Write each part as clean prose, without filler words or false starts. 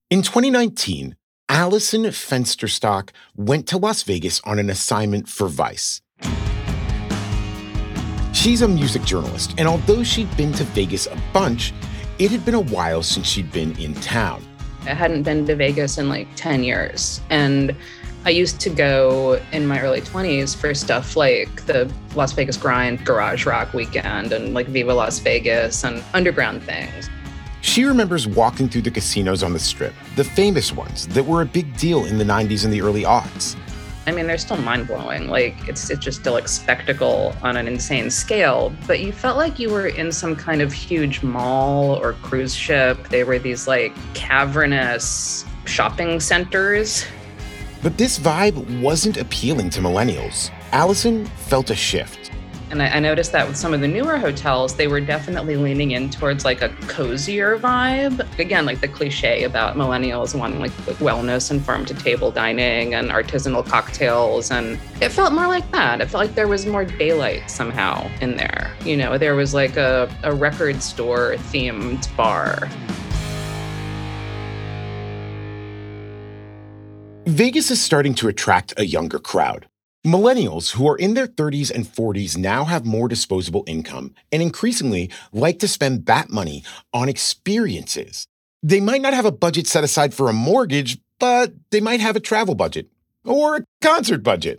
In 2019, Allison Fensterstock went to Las Vegas on an assignment for Vice. She's a music journalist, and although she'd been to Vegas a bunch, it had been a while since she'd been in town. I hadn't been to Vegas in like 10 years, and I used to go in my early 20s for stuff like the Las Vegas Grind Garage Rock weekend and like Viva Las Vegas and underground things. She remembers walking through the casinos on the Strip, the famous ones that were a big deal in the 90s and the early aughts. I mean, they're still mind-blowing. Like, it's just still like spectacle on an insane scale, but you felt like you were in some kind of huge mall or cruise ship. They were these like cavernous shopping centers. But this vibe wasn't appealing to millennials. Allison felt a shift. And I noticed that with some of the newer hotels, they were definitely leaning in towards like a cozier vibe. Again, like the cliche about millennials wanting like wellness and farm-to-table dining and artisanal cocktails. And it felt more like that. It felt like there was more daylight somehow in there. You know, there was like a record store themed bar. Vegas is starting to attract a younger crowd. Millennials who are in their 30s and 40s now have more disposable income and increasingly like to spend that money on experiences. They might not have a budget set aside for a mortgage, but they might have a travel budget or a concert budget.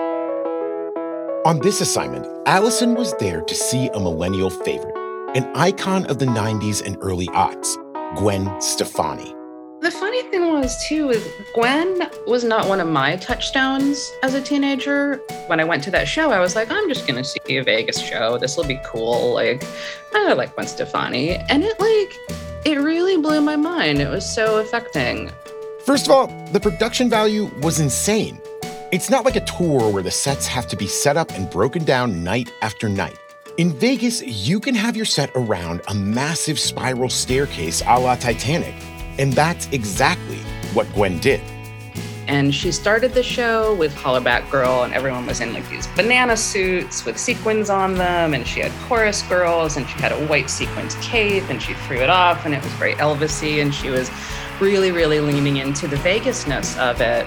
On this assignment, Allison was there to see a millennial favorite, an icon of the 90s and early aughts, Gwen Stefani. The funny thing was, too, is Gwen was not one of my touchstones as a teenager. When I went to that show, I was like, I'm just going to see a Vegas show. This will be cool. Like, I like Gwen Stefani. And it really blew my mind. It was so affecting. First of all, the production value was insane. It's not like a tour where the sets have to be set up and broken down night after night. In Vegas, you can have your set around a massive spiral staircase a la Titanic. And that's exactly what Gwen did. And she started the show with Hollaback Girl, and everyone was in like these banana suits with sequins on them, and she had chorus girls, and she had a white sequins cape, and she threw it off, and it was very Elvis-y, and she was really, really leaning into the Vegas-ness of it.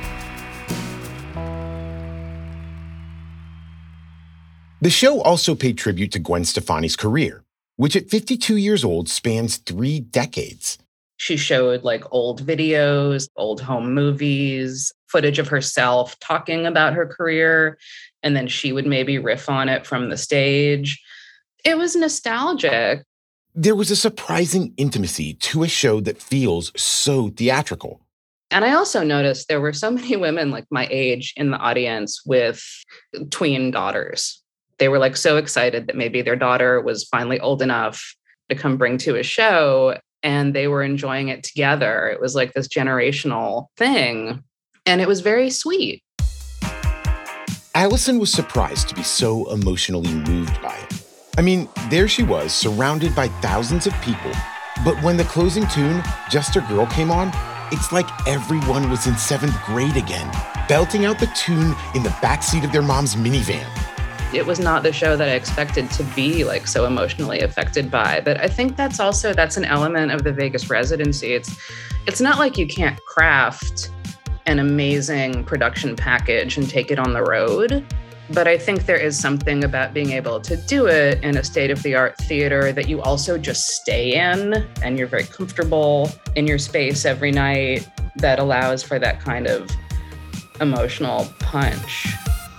The show also paid tribute to Gwen Stefani's career, which at 52 years old spans 3 decades. She showed like old videos, old home movies, footage of herself talking about her career, and then she would maybe riff on it from the stage. It was nostalgic. There was a surprising intimacy to a show that feels so theatrical. And I also noticed there were so many women like my age in the audience with tween daughters. They were like so excited that maybe their daughter was finally old enough to come bring to a show. And they were enjoying it together. It was like this generational thing. And it was very sweet. Allison was surprised to be so emotionally moved by it. I mean, there she was, surrounded by thousands of people. But when the closing tune, Just a Girl, came on, it's like everyone was in 7th grade again, belting out the tune in the backseat of their mom's minivan. It was not the show that I expected to be like so emotionally affected by. But I think that's an element of the Vegas residency. It's not like you can't craft an amazing production package and take it on the road. But I think there is something about being able to do it in a state-of-the-art theater that you also just stay in and you're very comfortable in your space every night that allows for that kind of emotional punch.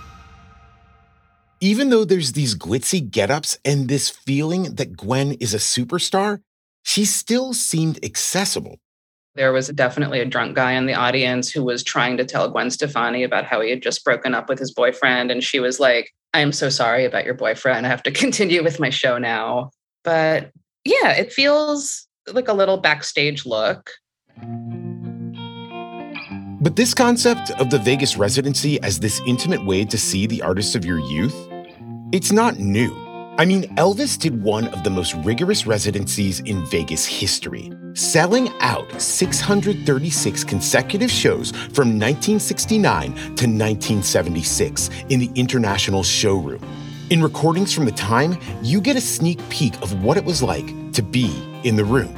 Even though there's these glitzy get-ups and this feeling that Gwen is a superstar, she still seemed accessible. There was definitely a drunk guy in the audience who was trying to tell Gwen Stefani about how he had just broken up with his boyfriend. And she was like, I'm so sorry about your boyfriend. I have to continue with my show now. But yeah, it feels like a little backstage look. But this concept of the Vegas residency as this intimate way to see the artists of your youth, it's not new. I mean, Elvis did one of the most rigorous residencies in Vegas history, selling out 636 consecutive shows from 1969 to 1976 in the International Showroom. In recordings from the time, you get a sneak peek of what it was like to be in the room.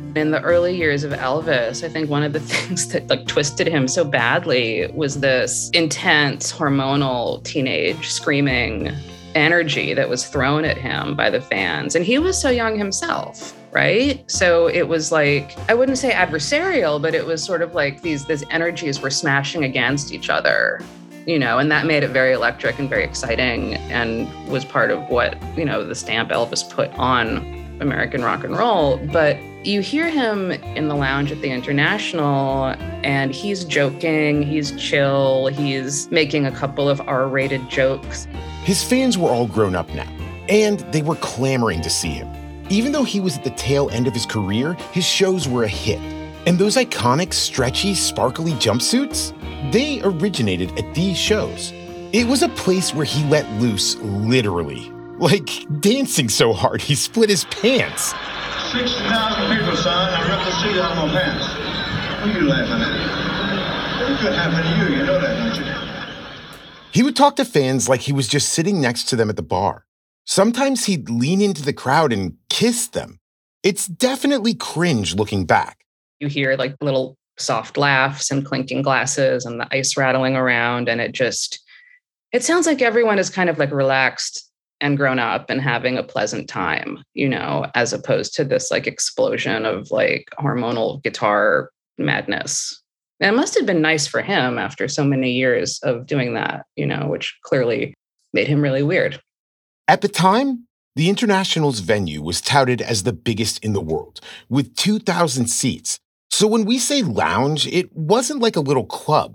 In the early years of Elvis, I think one of the things that twisted him so badly was this intense hormonal teenage screaming energy that was thrown at him by the fans. And he was so young himself, right? So it was like, I wouldn't say adversarial, but it was sort of like these energies were smashing against each other, and that made it very electric and very exciting and was part of what, the stamp Elvis put on American rock and roll. But you hear him in the lounge at the International, and he's joking, he's chill, he's making a couple of R-rated jokes. His fans were all grown up now, and they were clamoring to see him. Even though he was at the tail end of his career, his shows were a hit. And those iconic, stretchy, sparkly jumpsuits, they originated at these shows. It was a place where he let loose, literally. Like dancing so hard he split his pants. 60,000 people, son. I ripped the seat out of my pants. What are you laughing at? It could happen to you. You know that, don't you? He would talk to fans like he was just sitting next to them at the bar. Sometimes he'd lean into the crowd and kiss them. It's definitely cringe looking back. You hear little soft laughs and clinking glasses and the ice rattling around. And it sounds like everyone is kind of relaxed and grown up and having a pleasant time, as opposed to this explosion of hormonal guitar madness. And it must have been nice for him after so many years of doing that, which clearly made him really weird. At the time, the International's venue was touted as the biggest in the world, with 2,000 seats. So when we say lounge, it wasn't like a little club.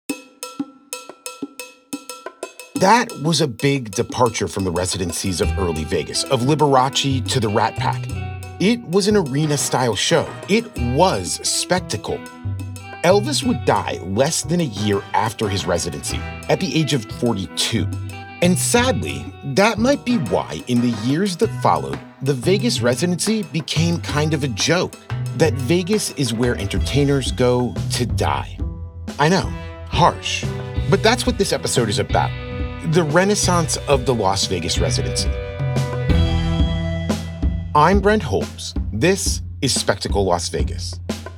That was a big departure from the residencies of early Vegas, of Liberace to the Rat Pack. It was an arena-style show. It was spectacle. Elvis would die less than a year after his residency, at the age of 42. And sadly, that might be why in the years that followed, the Vegas residency became kind of a joke, that Vegas is where entertainers go to die. I know, harsh, but that's what this episode is about. The renaissance of the Las Vegas residency. I'm Brent Holmes. This is Spectacle Las Vegas.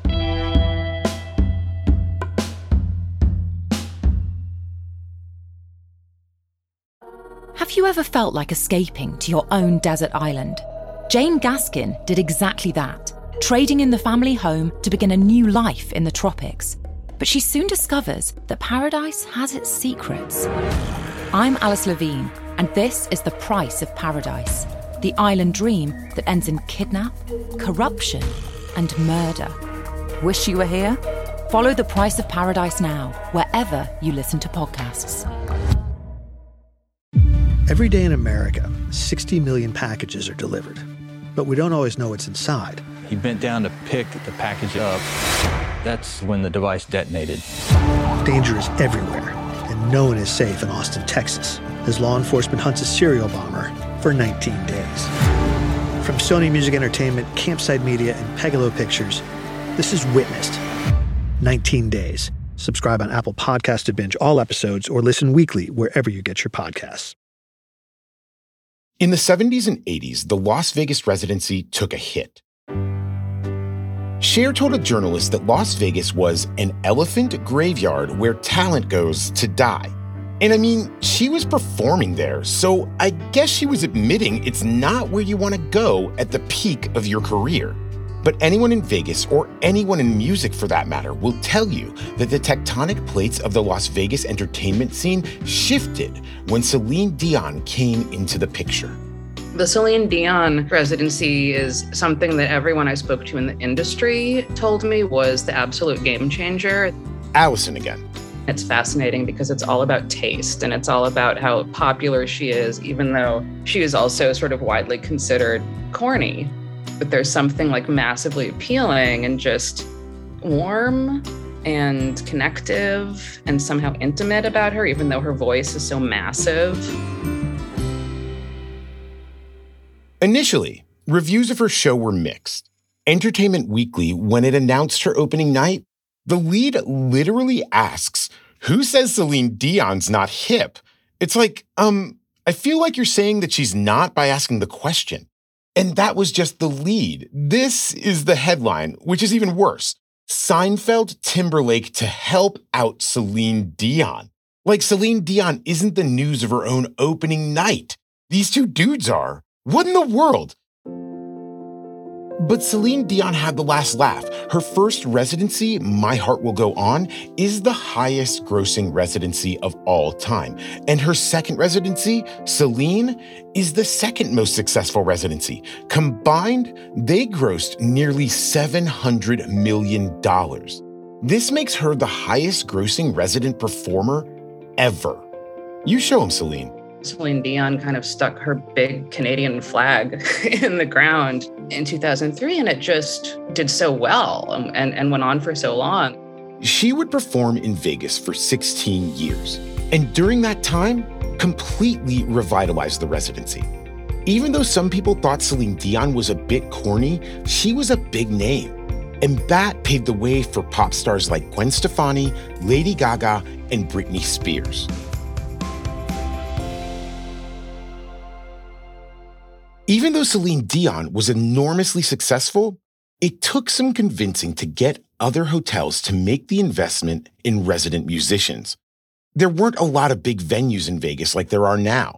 Have you ever felt like escaping to your own desert island? Jane Gaskin did exactly that, trading in the family home to begin a new life in the tropics. But she soon discovers that paradise has its secrets. I'm Alice Levine, and this is The Price of Paradise, the island dream that ends in kidnap, corruption, and murder. Wish you were here? Follow The Price of Paradise now, wherever you listen to podcasts. Every day in America, 60 million packages are delivered, but we don't always know what's inside. He bent down to pick the package up. That's when the device detonated. Danger is everywhere, and no one is safe in Austin, Texas, as law enforcement hunts a serial bomber for 19 days. From Sony Music Entertainment, Campside Media, and Pegalo Pictures, this is Witnessed. 19 Days. Subscribe on Apple Podcasts to binge all episodes or listen weekly wherever you get your podcasts. In the 70s and 80s, the Las Vegas residency took a hit. Cher told a journalist that Las Vegas was an elephant graveyard where talent goes to die. And I mean, she was performing there, so I guess she was admitting it's not where you want to go at the peak of your career. But anyone in Vegas, or anyone in music for that matter, will tell you that the tectonic plates of the Las Vegas entertainment scene shifted when Celine Dion came into the picture. The Celine Dion residency is something that everyone I spoke to in the industry told me was the absolute game changer. Allison again. It's fascinating because it's all about taste and it's all about how popular she is, even though she is also sort of widely considered corny. But there's something massively appealing and just warm and connective and somehow intimate about her, even though her voice is so massive. Initially, reviews of her show were mixed. Entertainment Weekly, when it announced her opening night, the lead literally asks, "Who says Celine Dion's not hip?" It's like, I feel like you're saying that she's not by asking the question. And that was just the lead. This is the headline, which is even worse. Seinfeld Timberlake to help out Celine Dion. Like Celine Dion isn't the news of her own opening night. These two dudes are. What in the world? But Celine Dion had the last laugh. Her first residency, My Heart Will Go On, is the highest grossing residency of all time. And her second residency, Celine, is the second most successful residency. Combined, they grossed nearly $700 million. This makes her the highest grossing resident performer ever. You show him, Celine. Celine Dion kind of stuck her big Canadian flag in the ground in 2003, and it just did so well and went on for so long. She would perform in Vegas for 16 years, and during that time, completely revitalized the residency. Even though some people thought Celine Dion was a bit corny, she was a big name. And that paved the way for pop stars like Gwen Stefani, Lady Gaga, and Britney Spears. Even though Celine Dion was enormously successful, it took some convincing to get other hotels to make the investment in resident musicians. There weren't a lot of big venues in Vegas like there are now.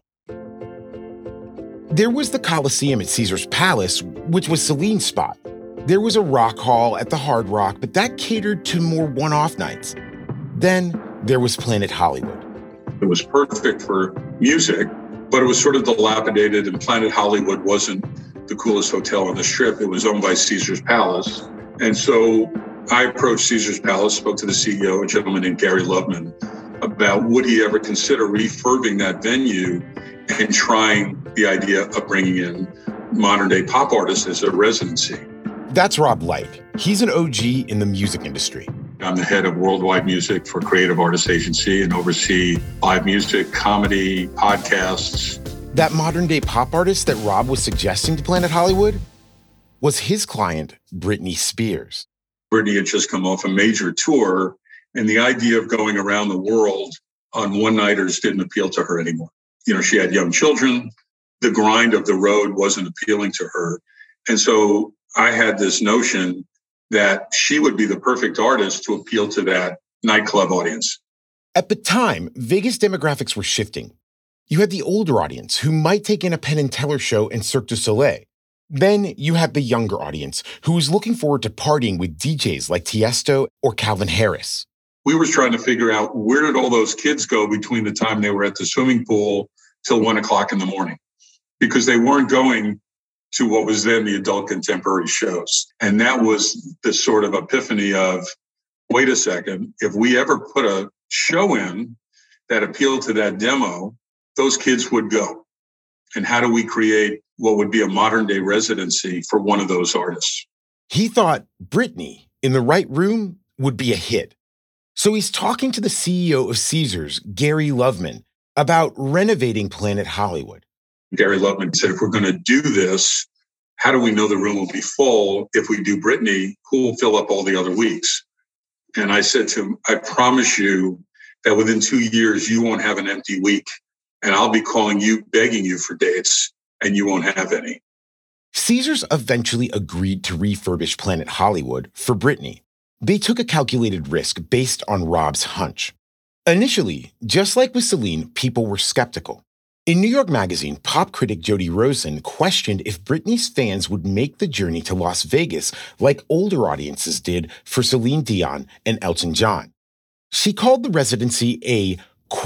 There was the Coliseum at Caesars Palace, which was Celine's spot. There was a rock hall at the Hard Rock, but that catered to more one-off nights. Then there was Planet Hollywood. It was perfect for music, but it was sort of dilapidated, and Planet Hollywood wasn't the coolest hotel on the Strip. It was owned by Caesars Palace. And so I approached Caesars Palace, spoke to the CEO, a gentleman named Gary Loveman, about would he ever consider refurbing that venue and trying the idea of bringing in modern-day pop artists as a residency. That's Rob Light. He's an OG in the music industry. I'm the head of worldwide music for Creative Artists Agency and oversee live music, comedy, podcasts. That modern-day pop artist that Rob was suggesting to Planet Hollywood was his client, Britney Spears. Britney had just come off a major tour, and the idea of going around the world on one-nighters didn't appeal to her anymore. You know, she had young children. The grind of the road wasn't appealing to her. And so I had this notion that she would be the perfect artist to appeal to that nightclub audience. At the time, Vegas demographics were shifting. You had the older audience who might take in a Penn and Teller show and Cirque du Soleil. Then you had the younger audience who was looking forward to partying with DJs like Tiesto or Calvin Harris. We were trying to figure out where did all those kids go between the time they were at the swimming pool till 1 o'clock in the morning, because they weren't going to what was then the adult contemporary shows. And that was the sort of epiphany of, wait a second, if we ever put a show in that appealed to that demo, those kids would go. And how do we create what would be a modern day residency for one of those artists? He thought Britney in the right room would be a hit. So he's talking to the CEO of Caesars, Gary Loveman, about renovating Planet Hollywood. Gary Loveman said, if we're going to do this, how do we know the room will be full? If we do Britney, who will fill up all the other weeks? And I said to him, I promise you that within 2 years, you won't have an empty week. And I'll be calling you, begging you for dates, and you won't have any. Caesars eventually agreed to refurbish Planet Hollywood for Britney. They took a calculated risk based on Rob's hunch. Initially, just like with Celine, people were skeptical. In New York Magazine, pop critic Jody Rosen questioned if Britney's fans would make the journey to Las Vegas like older audiences did for Celine Dion and Elton John. She called the residency a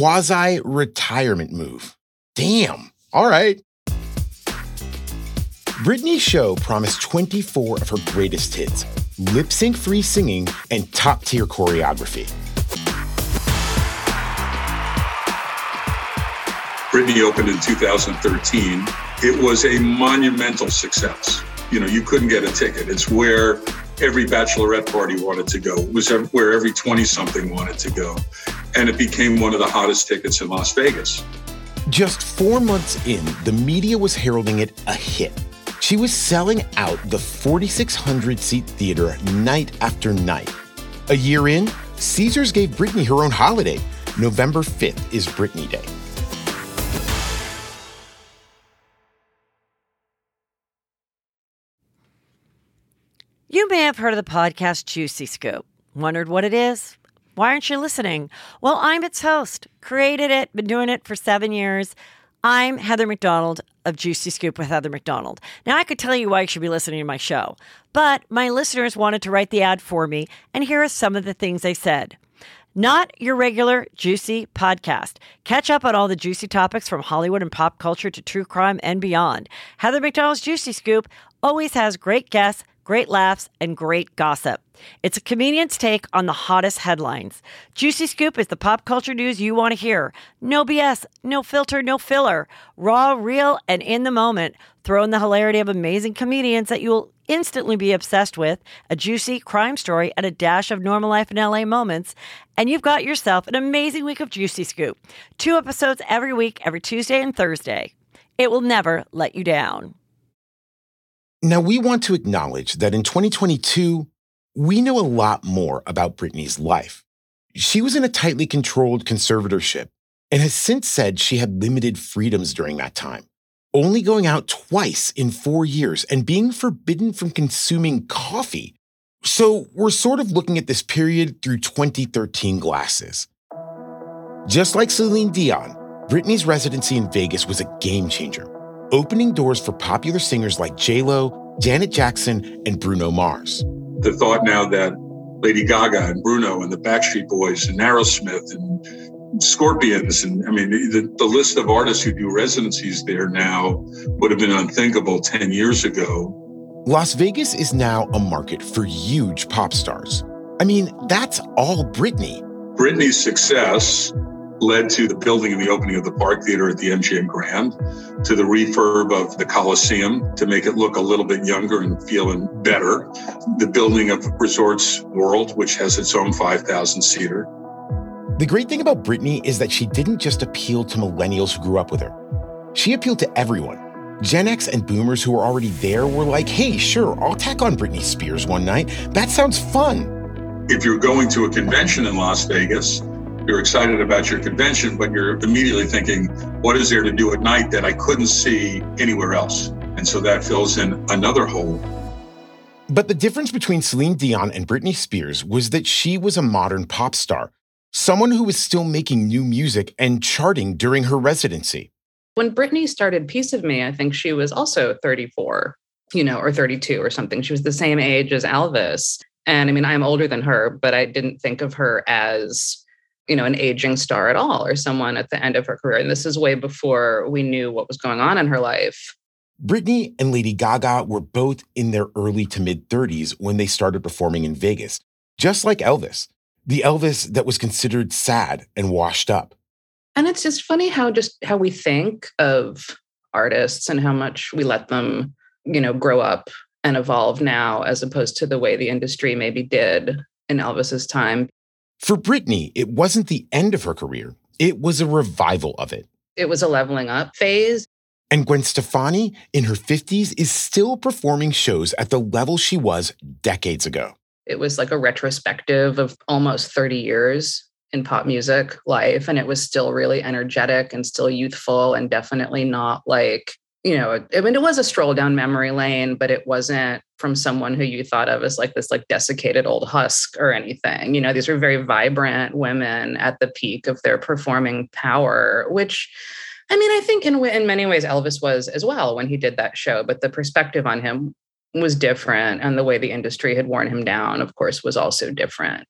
quasi-retirement move. Damn, all right. Britney's show promised 24 of her greatest hits, lip-sync-free singing, and top-tier choreography. Britney opened in 2013. It was a monumental success. You know, you couldn't get a ticket. It's where every bachelorette party wanted to go. It was where every 20-something wanted to go. And it became one of the hottest tickets in Las Vegas. Just 4 months in, the media was heralding it a hit. She was selling out the 4,600-seat theater night after night. A year in, Caesars gave Britney her own holiday. November 5th is Britney Day. You may have heard of the podcast Juicy Scoop. Wondered what it is? Why aren't you listening? Well, I'm its host. Created it, been doing it for 7 years. I'm Heather McDonald of Juicy Scoop with Heather McDonald. Now, I could tell you why you should be listening to my show, but my listeners wanted to write the ad for me, and here are some of the things they said. Not your regular juicy podcast. Catch up on all the juicy topics from Hollywood and pop culture to true crime and beyond. Heather McDonald's Juicy Scoop always has great guests, great laughs, and great gossip. It's a comedian's take on the hottest headlines. Juicy Scoop is the pop culture news you want to hear. No BS, no filter, no filler. Raw, real, and in the moment. Throw in the hilarity of amazing comedians that you'll instantly be obsessed with, a juicy crime story, and a dash of normal life in LA moments, and you've got yourself an amazing week of Juicy Scoop. 2 episodes every week, every Tuesday and Thursday. It will never let you down. Now, we want to acknowledge that in 2022, we know a lot more about Britney's life. She was in a tightly controlled conservatorship and has since said she had limited freedoms during that time, only going out twice in 4 years and being forbidden from consuming coffee. So we're sort of looking at this period through 2013 glasses. Just like Celine Dion, Britney's residency in Vegas was a game changer, opening doors for popular singers like J-Lo, Janet Jackson, and Bruno Mars. The thought now that Lady Gaga and Bruno and the Backstreet Boys and Aerosmith and Scorpions, and I mean, the list of artists who do residencies there now would have been unthinkable 10 years ago. Las Vegas is now a market for huge pop stars. I mean, that's all Britney. Britney's success led to the building and the opening of the Park Theater at the MGM Grand, to the refurb of the Coliseum to make it look a little bit younger and feeling better, the building of Resorts World, which has its own 5,000-seater. The great thing about Britney is that she didn't just appeal to millennials who grew up with her. She appealed to everyone. Gen X and boomers who were already there were like, hey, sure, I'll tack on Britney Spears one night. That sounds fun. If you're going to a convention in Las Vegas, you're excited about your convention, but you're immediately thinking, what is there to do at night that I couldn't see anywhere else? And so that fills in another hole. But the difference between Celine Dion and Britney Spears was that she was a modern pop star, someone who was still making new music and charting during her residency. When Britney started Piece of Me, I think she was also 34, or 32 or something. She was the same age as Elvis. And I mean, I'm older than her, but I didn't think of her as an aging star at all, or someone at the end of her career. And this is way before we knew what was going on in her life. Britney and Lady Gaga were both in their early to mid 30s when they started performing in Vegas, just like Elvis, the Elvis that was considered sad and washed up. And it's just funny how we think of artists and how much we let them, grow up and evolve now, as opposed to the way the industry maybe did in Elvis's time. For Britney, it wasn't the end of her career. It was a revival of it. It was a leveling up phase. And Gwen Stefani, in her 50s, is still performing shows at the level she was decades ago. It was like a retrospective of almost 30 years in pop music life. And it was still really energetic and still youthful, and definitely not like, it was a stroll down memory lane, but it wasn't from someone who you thought of as like this like desiccated old husk or anything. These were very vibrant women at the peak of their performing power, which, I mean, I think in many ways Elvis was as well when he did that show, but the perspective on him was different. And the way the industry had worn him down, of course, was also different.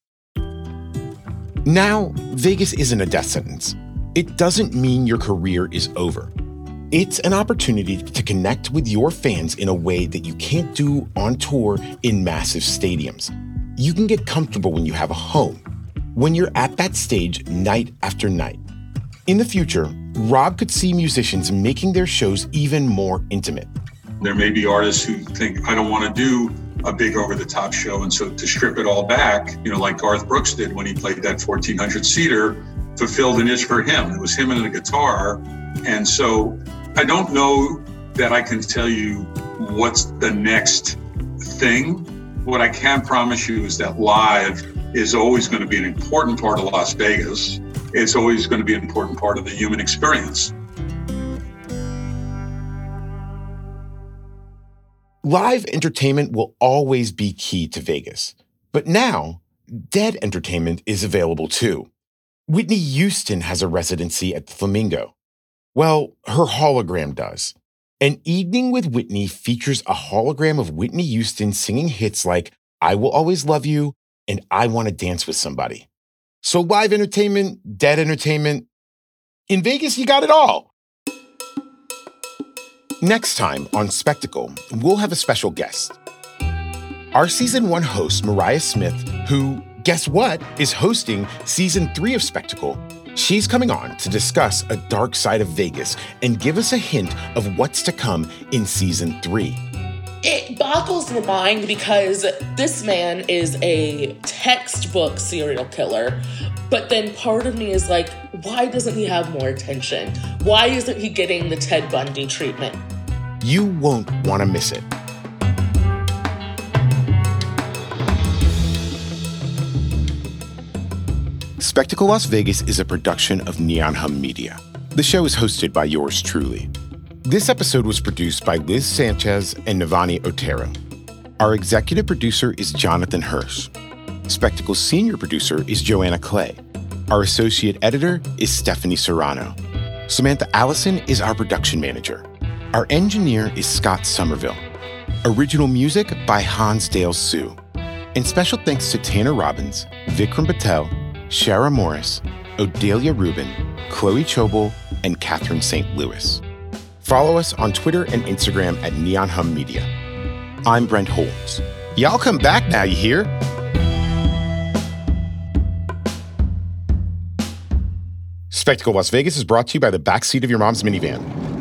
Now, Vegas isn't a death sentence. It doesn't mean your career is over. It's an opportunity to connect with your fans in a way that you can't do on tour in massive stadiums. You can get comfortable when you have a home, when you're at that stage night after night. In the future, Rob could see musicians making their shows even more intimate. There may be artists who think, I don't want to do a big over-the-top show, and so to strip it all back, like Garth Brooks did when he played that 1,400-seater, fulfilled a niche for him. It was him and a guitar. And so I don't know that I can tell you what's the next thing. What I can promise you is that live is always going to be an important part of Las Vegas. It's always going to be an important part of the human experience. Live entertainment will always be key to Vegas. But now, dead entertainment is available too. Whitney Houston has a residency at the Flamingo. Well, her hologram does. An Evening with Whitney features a hologram of Whitney Houston singing hits like I Will Always Love You and I Want to Dance with Somebody. So live entertainment, dead entertainment. In Vegas, you got it all. Next time on Spectacle, we'll have a special guest. Our Season 1 host, Mariah Smith, who, guess what, is hosting Season 3 of Spectacle. She's coming on to discuss a dark side of Vegas and give us a hint of what's to come in Season 3. It boggles the mind because this man is a textbook serial killer, but then part of me is like, why doesn't he have more attention? Why isn't he getting the Ted Bundy treatment? You won't want to miss it. Spectacle Las Vegas is a production of Neon Hum Media. The show is hosted by yours truly. This episode was produced by Liz Sanchez and Navani Otero. Our executive producer is Jonathan Hirsch. Spectacle's senior producer is Joanna Clay. Our associate editor is Stephanie Serrano. Samantha Allison is our production manager. Our engineer is Scott Somerville. Original music by Hans Dale Sue. And special thanks to Tanner Robbins, Vikram Patel, Shara Morris, Odelia Rubin, Chloe Chobel, and Catherine St. Louis. Follow us on Twitter and Instagram at Neon Hum Media. I'm Brent Holmes. Y'all come back now, you hear? Spectacle Las Vegas is brought to you by the backseat of your mom's minivan.